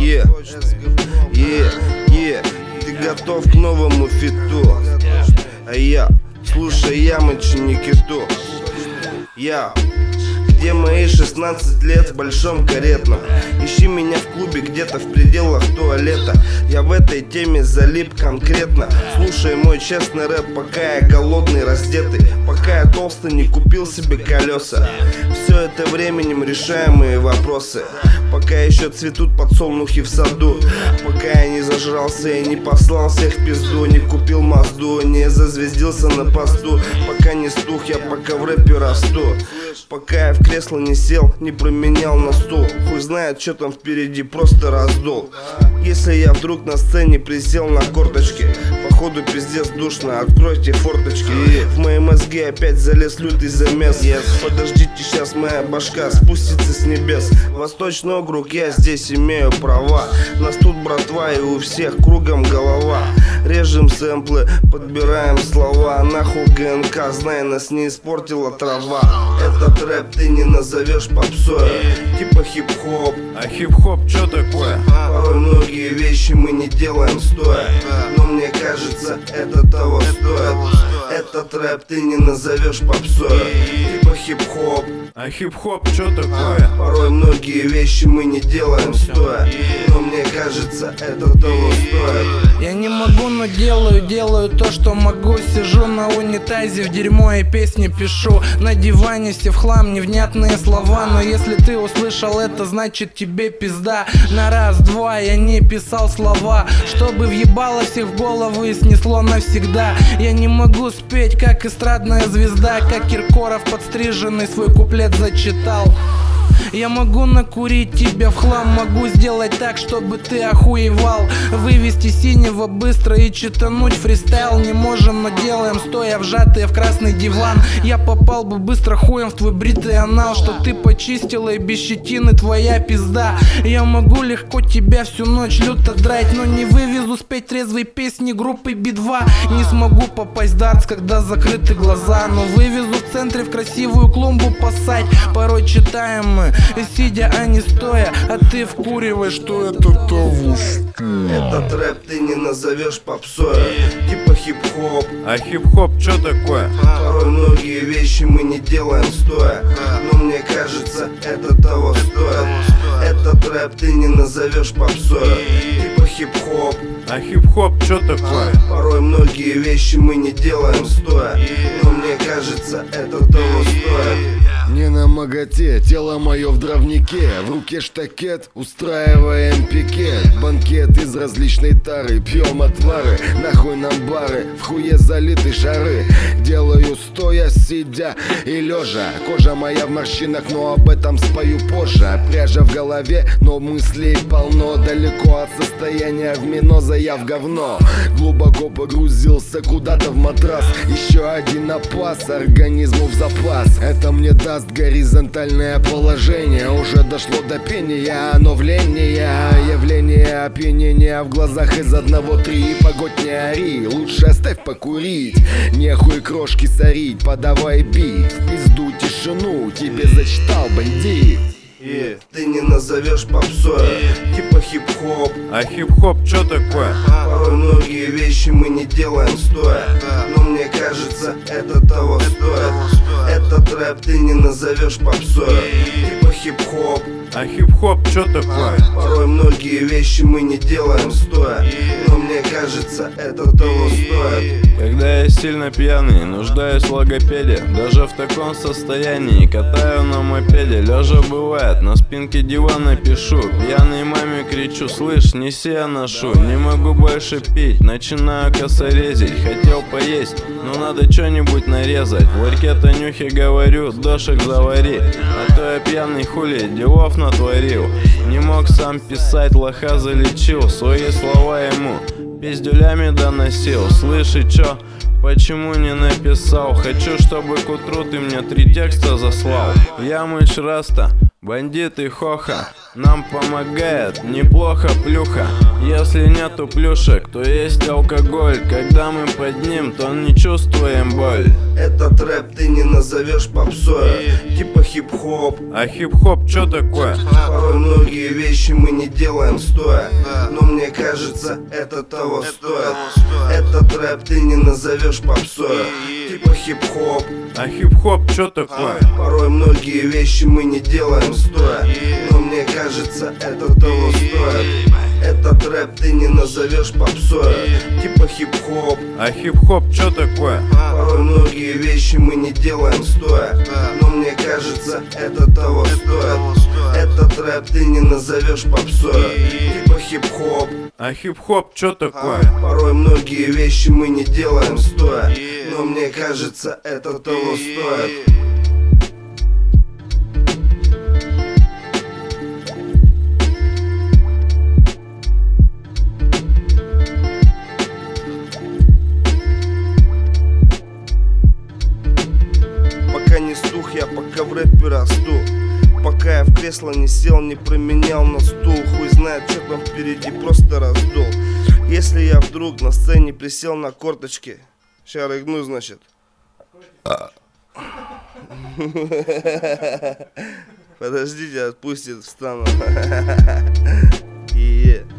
Ты готов к новому фиту? А я, слушай, Ямыч Никиту. Где мои 16 лет в большом каретном? Ищи меня в клубе где-то в пределах туалета. Я в этой теме залип конкретно. Слушай мой честный рэп, пока я голодный, раздетый, пока я толстый, не купил себе колеса. Все это временем решаемые вопросы, пока еще цветут подсолнухи в саду, пока я не зажрался и не послал всех в пизду, не купил Мазду, не зазвездился на посту, пока не стух я, пока в рэпе расту, пока я в кресло не сел, не променял на стул. Хуй знает, что там впереди, просто раздул. Если я вдруг на сцене присел на корточки, походу пиздец душно, откройте форточки. И в мои мозги опять залез лютый замес. Подождите, сейчас моя башка спустится с небес. Восточный округ, я здесь имею права. Нас тут братва и у всех кругом голова. Режем сэмплы, подбираем слова. Нахуй ГНК, знай, нас не испортила трава. Этот рэп ты не назовешь попсой, типа хип-хоп. А хип-хоп чё такое? Порой многие вещи мы не делаем стоя, но мне кажется, это того стоит. Этот рэп ты не назовешь попсой, типа хип-хоп. А хип-хоп чё такое? Порой многие вещи мы не делаем стоя, но мне кажется, это того стоит. Я не могу, но делаю то, что могу. Сижу на унитазе, в дерьмо и песни пишу. На диване все в хлам, невнятные слова. Но если ты услышал это, значит тебе пизда. На раз-два я не писал слова, чтобы въебало всех в голову и снесло навсегда. Я не могу спеть, как эстрадная звезда, как Киркоров подстриженный свой куплет зачитал. Я могу накурить тебя в хлам, могу сделать так, чтобы ты охуевал. Вывести синего быстро и читануть фристайл не можем, но делаем, стоя вжатые в красный диван. Я попал бы быстро хуем в твой бритый анал, что ты почистила и без щетины твоя пизда. Я могу легко тебя всю ночь люто драть, но не вывезу спеть трезвые песни группы Би-2. Не смогу попасть в дартс, когда закрыты глаза, но вывезу в центре в красивую клумбу посадь. Порой читаем мы, сидя, а не стоя, а ты вкуриваешь, что это того стоит. Этот рэп ты не назовешь попсой, типа хип-хоп. А хип-хоп чё такое? Порой многие вещи мы не делаем стоя, но мне кажется, это того стоит. Этот рэп ты не назовешь попсой, типа хип-хоп. А хип-хоп чё такое? Порой многие вещи мы не делаем стоя, но мне кажется, это того стоит. Не на моготе, тело мое в дровнике, в руке штакет, устраиваем пикет. Банкет из различной тары, пьем отвары, нахуй нам бары, в хуе залиты шары. Делаю стоя, сидя и лежа, кожа моя в морщинах, но об этом спою позже. Пряжа в голове, но мыслей полно, далеко от состояния в миноза я в говно. Глубоко погрузился куда-то в матрас, еще один опас организму в запас. Это мне даст горизонтальное положение, уже дошло до пения, оновления, явление опьянения в глазах из 1-3. Погодь, не ори, лучше оставь покурить, нехуй крошки сорить, подавай бит, в пизду тишину тебе зачитал бандит. Ты не назовешь попсой, типа хип-хоп. А хип-хоп чё такое? Порой многие вещи мы не делаем стоя, но мне кажется, это того стоит. Этот рэп ты не назовешь попсой, типа хип-хоп. А хип-хоп чё такое? Порой многие вещи мы не делаем стоя, но мне кажется, это того стоит. Когда я сильно пьяный, нуждаюсь в логопеде. Даже в таком состоянии катаю на мопеде. Лежа бывает, на спинке дивана пишу. Пьяной маме кричу: слышь, неси, я ношу. Не могу больше пить, начинаю косорезить. Хотел поесть, но надо что-нибудь нарезать. В ларьке Танюхе говорю: дошек завари. А то я пьяный хули, делов натворил. Не мог сам писать, лоха залечил. Свои слова ему пиздюлями доносил. Слышь, и чё? Почему не написал? Хочу, чтобы к утру ты мне 3 текста заслал. Ямыч Раста, Бандиты хоха, нам помогает неплохо плюха. Если нету плюшек, то есть алкоголь. Когда мы под ним, то не чувствуем боль. Этот рэп ты не назовешь попсой, типа хип-хоп. А хип-хоп чё такое? Порой многие вещи мы не делаем стоя, но мне кажется, это того стоит. Этот рэп ты не назовешь попсой, типа хип-хоп. А хип-хоп чё такое? Порой многие вещи мы не делаем стоя, но мне кажется, это того стоит. Этот рэп ты не назовешь попсой, типа хип-хоп. А хип-хоп чё такое? Порой многие вещи мы не делаем стоя, но мне кажется, это того стоит. Этот рэп ты не назовешь попсой, типа хип-хоп. А хип-хоп чё такое? Порой многие вещи мы не делаем стоя, но мне кажется, это того стоит. Пока не стух я, пока в рэпе расту. Пока я в кресло не сел, не променял на стул. Хуй знает, что там впереди, просто раздул. Если я вдруг на сцене присел на корточки, ща рыгну, значит. Подождите, отпустит, встану.